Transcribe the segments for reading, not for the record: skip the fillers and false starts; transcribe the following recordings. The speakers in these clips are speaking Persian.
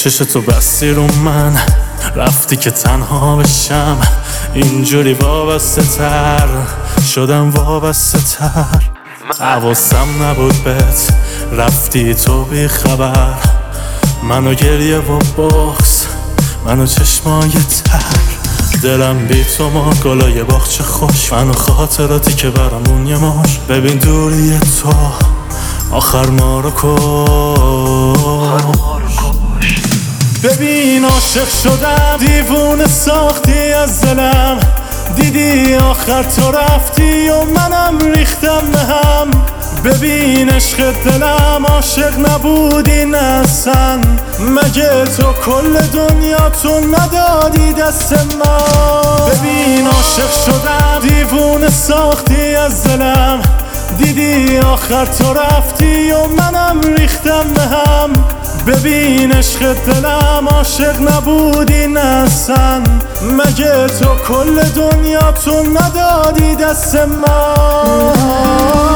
چشتو بستی رو من، رفتی که تنها بشم. اینجوری وابسته تر شدم، وابسته تر. حواسم نبود بهت، رفتی تو بی خبر. منو گریه و بغض، منو چشمای تر. دلم بی تو ما گلای باغچه خوش، منو خاطراتی که برامون یه مار. ببین دوری تو آخر ما رو کش. ببین عاشق شدم، دیوونه ساختی از دلم. دیدی آخر تو رفتی و منم ریختم به هم. ببین عشق دلم عاشق نبودی نسن، مگه تو کل دنیا تو ندادی دست من. ببین عاشق شدم، دیوونه ساختی از دلم. دیدی آخر تو رفتی و منم ریختم به هم. ببین عشق دلم عاشق نبودی نسن، مگه تو کل دنیا تو ندادی دست من.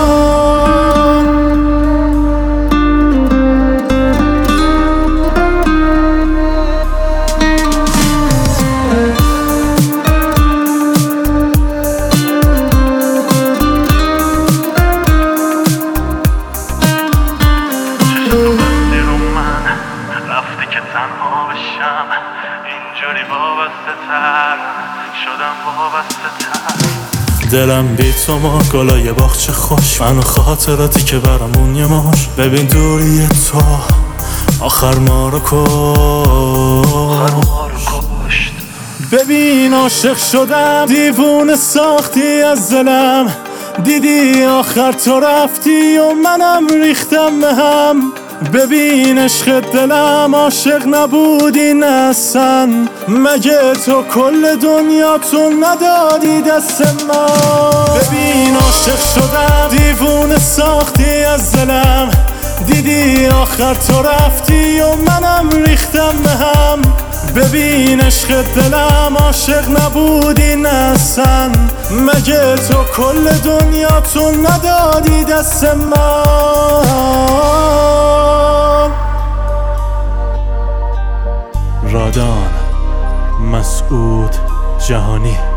تنها بشم، اینجوری وابسته تر شدم، وابسته تر. دلم بی تو ما گلای باغچه خوش، منو خاطراتی که برامون یه مار. ببین دوری تو آخر ما رو کشت. ببین عاشق شدم، دیوونه ساختی از دلم. دیدی آخر تو رفتی و منم ریختم به هم. ببین عشق دلم عاشق نبودی نسن، مگه تو کل دنیا تو ندادی دست من. ببین عاشق شدم، دیوونه ساختی از دلم. دیدی آخر تو رفتی و منم ریختم به هم. ببین عشق دلم عاشق نبودی نسن، مگه تو کل دنیا تو ندادی دست من. رادان مسعود جهانی.